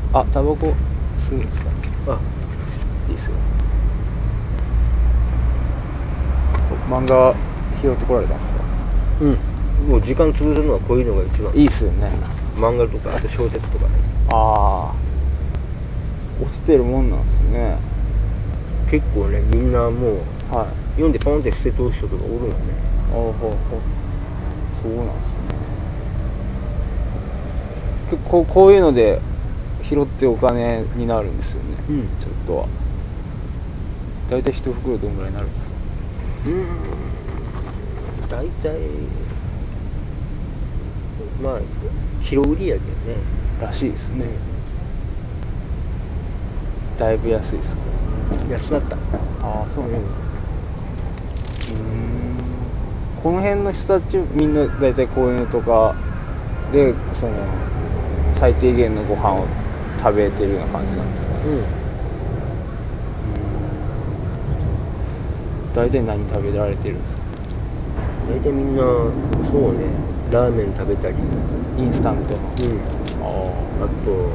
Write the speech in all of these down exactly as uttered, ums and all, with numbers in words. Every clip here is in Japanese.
あ、タバコ吸うんですか？ あ、 いいっすよ。漫画拾ってこられたんですか？ うん。もう時間潰すのはこういうのが一番。 いいっすよね。 漫画とか、あと小説とかね。 ああ、落ちてるもんなんですね。 結構ね、みんなもう、 はい。 読んでポンって捨て通す人とかおるもんね。 おほほ。そうなんですね。結構こういうので拾ってお金になるんですよね。 うん。 ちょっとは。だいたい一袋どんぐらいになるんですか？ うーん。大体、まあ、拾売りやけどね。 らしいですね。 うん。 だいぶ安いですか？ 安なった。 ああ、そうなんうん。 ですか。うーん。この辺の人たちみんなだいたいこういうのとかでその最低限のご飯を食べてるような感じなんですか？ うん。 大体何食べられてるんですか？ 大体みんな、そうね、ラーメン食べたり、 インスタントの。 うん。 ああと、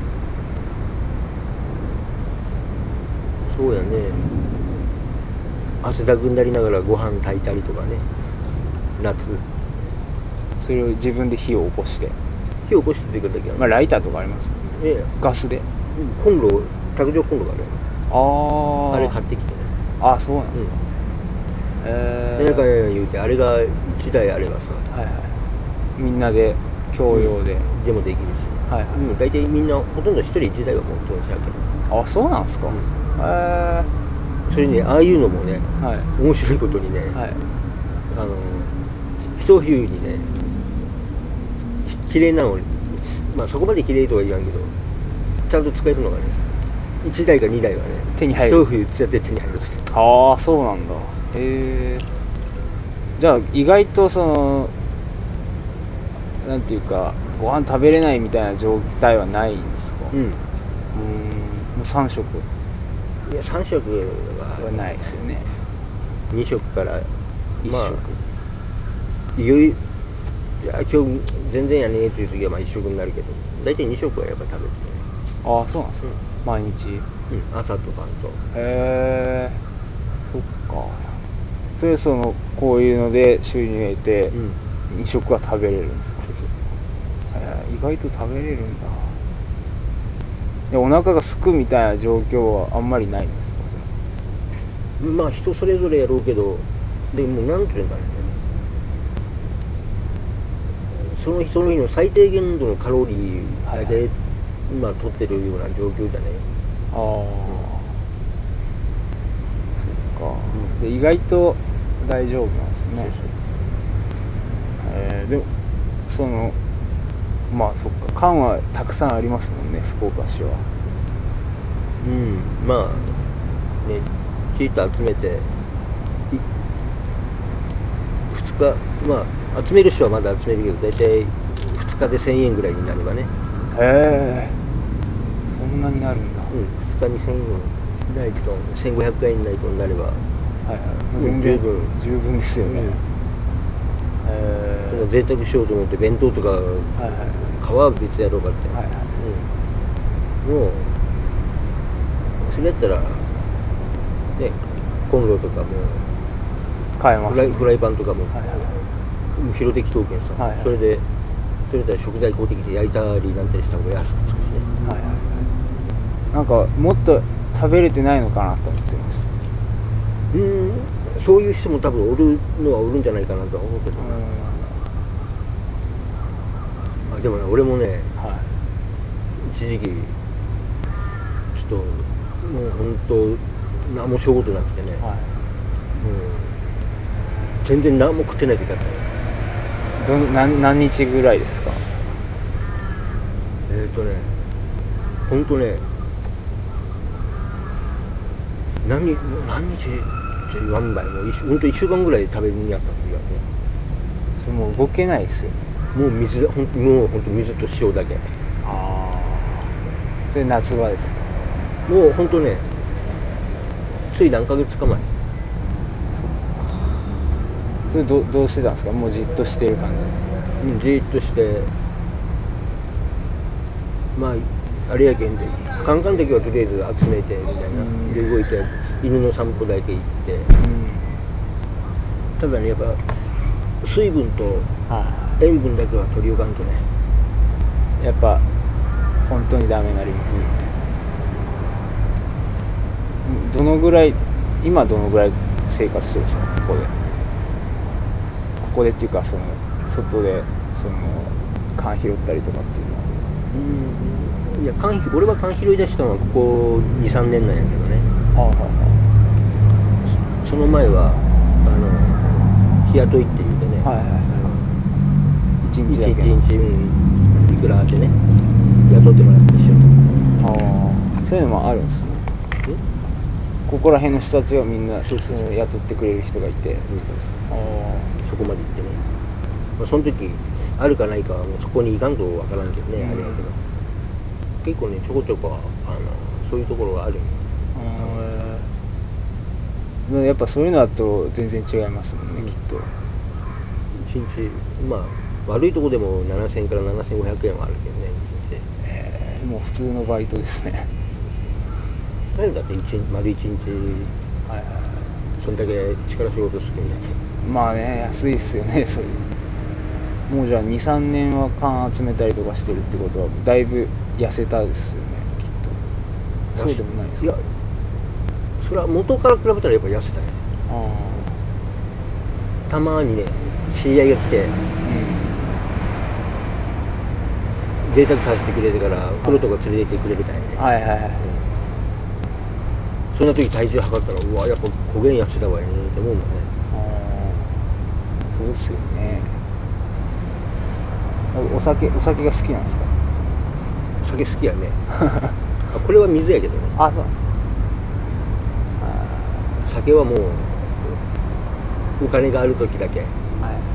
そうやね、汗だくになりながらご飯炊いたりとかね、夏。 あ、それを自分で火を起こして、 火起こしてくるときは、 まあライターとかありますよね。 ええ、 ガスで。 コンロ、卓上コンロがあるよね。あれあ買ってきてね。 あ、あ、そうなんでうん。 すか。えなんやかんー、 や言うて、あれがいちだいあればさ、 はいはい。みんなで共用で、 うん、でもできるし、 はいはい。 うん、大体みんな、ほとんど一人いちだいは持ってるんちゃうけど。 あ、そうなんですか。 うん。 へえそれにね、ああいうのもね、 ー、はい面白いことにね、 はい。 あの、一冬にね、きれいなの、まあそこまで綺麗とは言わんけど、ちゃんと使えるのがね、いちだいかにだいはね、 手に入る。 一冬使って手に入るんですよ。 ああ、そうなんだ。へえ。じゃあ意外とそのなんていうかご飯食べれないみたいな状態はないんですか？ うん。 うーん、もうさん食いや、さん食ははないですよね。 に食から、 いちまあ、 食。 いよいよ、いや、今日全然やねえという時はまあいち食になるけど、大体に食はやっぱ食べるね。 ああ、そうなんですか。 う毎日。へん。うん、朝と晩と。 え。そっか。それそのこういうので収入得てうん。 に食は食べれるんですか？ そうそう。 へえ、意外と食べれるんだ。でお腹が空くみたいな状況はあんまりないんですか？ まあ人それぞれやろうけど、でもなんていうんかね、その日その日の最低限度のカロリーだけ、 はいはい。 まあ取ってるような状況じゃね。 ああ、そっか。 うん。 で意外と大丈夫なんですね。 そうそう。 えー、でもそのまあそっか、缶はたくさんありますもんね、福岡市は。 うん、まあね、チート集めてふつか、まあ集める人はまだ集めるけど、大体ふつかでせんえんぐらいになればね。 へえ、そんなになるんだ。はうん、ふつかにせんえんないと、せんごひゃくえんないとなれば、 いはい。もうもう全然十分。 十分ですよね。 うん。そんなへ贅沢しようと思って弁当とかえ、はいはい皮は別やろうかって、 はいはい。 うん、もうそれやったらね、コンロとかもフライ、 買えますね。 フライパンとかもはいはもう拾ってきとうけんさ、 いはいはいそれでそれやったら食材買うてきて焼いたりなんたりした方が安くつくしね。 はいはい。なんかもっと食べれてないのかなと思ってました。 うん、そういう人も多分おるのはおるんじゃないかなとは思うけどうーな。 ん、 あ、でもね、俺もね、 は一時期ちょっともう本当何もしようことなくてね、 いはうん、全然何も食ってない時あったよ。 い。どん何何日ぐらいですか？ えっ、ー、とね、本当ね、何日何日って言わんばい、もう本当いっしゅうかんぐらい食べにやった時がね、 それもう動けないですよね。 もう水、ほんもう本当水と塩だけ。 ああ、それ夏場ですか？ もう本当ね、つい何ヶ月か前。 それどどうしてたんですか？もうじっとしてる感じですか？ うん、じーっとして、まああれやけんでカンカンの時はとりあえず集めてみたいな、 うん、 で動いて犬の散歩だけ行って、 うん、 ただねやっぱ水分とは塩分だけは取りおかんとね。 い、やっぱ本当にダメになりますよね、うん、どのぐらい今どのぐらい生活してるんですか、ここで。ここでっていうかその外でその缶拾ったりとかっていうのは。 うん、いや缶俺は缶拾い出したのはここにさんねんなんやけどね。 はあはあはその前はあの日雇いっていうてね、 あ、はいはいはい、一日だけの。 一日、うん、いくらでね雇ってもらって一緒に。 ああ、そういうのもあるんですね。ここら辺の人たちがみんなそうそうそうその雇ってくれる人がいて、 うん、 あそこまで行ってね、まあ、その時あるかないかはもうそこに行かんとわからんけどね、 うん、 あれやけど結構ねちょこちょこあのそういうところがあるんよ。 ああ、やっぱそういうのだと全然違いますもんね、 うん、 きっと。 一日まあ悪いとこでもななせんからななせんごひゃくえんはあるけどね一日。 えー、もう普通のバイトですね。 だだって一日丸一日はいはいはそんだけ力仕事するんだって。 い。まあね、安いっすよね、それ。もうじゃあにさんねんは缶集めたりとかしてるってことはだいぶ痩せたですよね、きっと。そうでもないですか。 いやそれは元から比べたらやっぱ痩せたね。 あたまにね知り合いが来てあ、 贅沢させてくれてから風呂とか連れて行ってくれるたいね、 うん、はいはいはい、 うん、そんな時体重測ったらうわやっぱ焦げん痩せたわよねって思うもんね。 ああ、そうっすよね。お酒お酒が好きなんですか。 酒好きやねあこれは水やけどね。 あ、そうなんですか。 酒はもうお金がある時だけ。 はい。